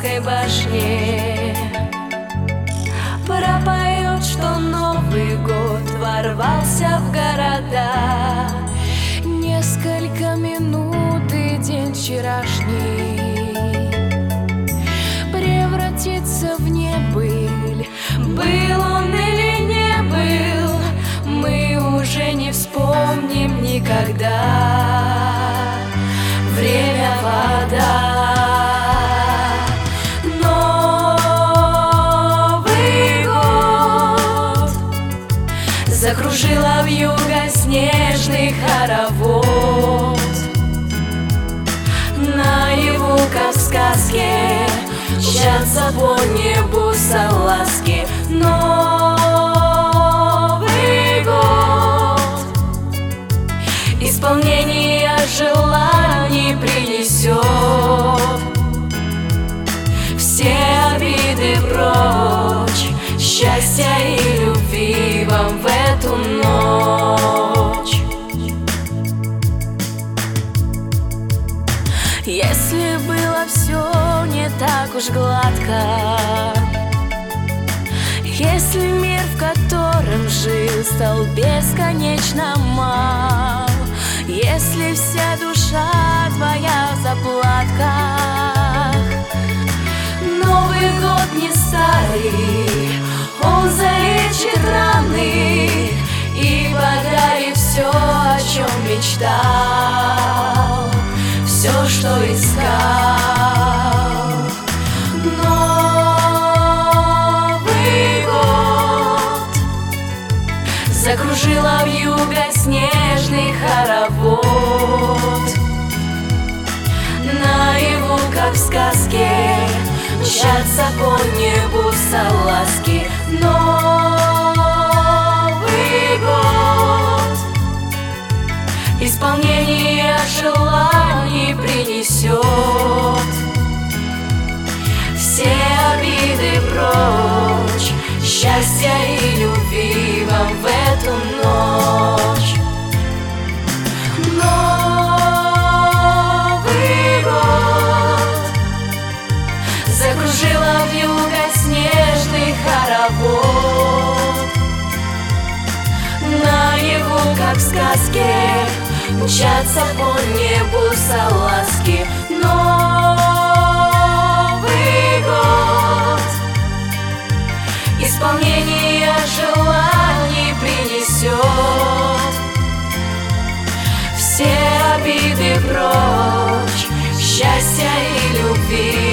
Петропавловской башне. Пропоет, что Новый год ворвался в города. Несколько минут и день вчерашний превратится в небыль. Был он или не был, мы уже не вспомним никогда. Время — вода. Новый год закружила вьюга снежный хоровод. Наяву, как в сказке, мчатся по небу салазки. Новый год исполнение желаний принесет. Все обиды прочь, счастья и любви вам в эту ночь. Если было все не так уж гладко, если мир, в котором жил, стал бесконечно мал, если вся душа твоя в заплатках, Новый год не старый, он залечит раны и подарит все, о чем мечтал, все, что искал. Новый год закружила вьюга снежный хоровод. Наяву, как в сказке, мчатся по небу салазки. Новый год исполнение желаний принесет. Все обиды прочь, счастья и любви вам в эту ночь. Новый год закружила вьюга снежный хоровод. Наяву, как в сказке, мчатся по небу салазки. Новый год исполнение желаний принесет. Все обиды прочь, счастья и любви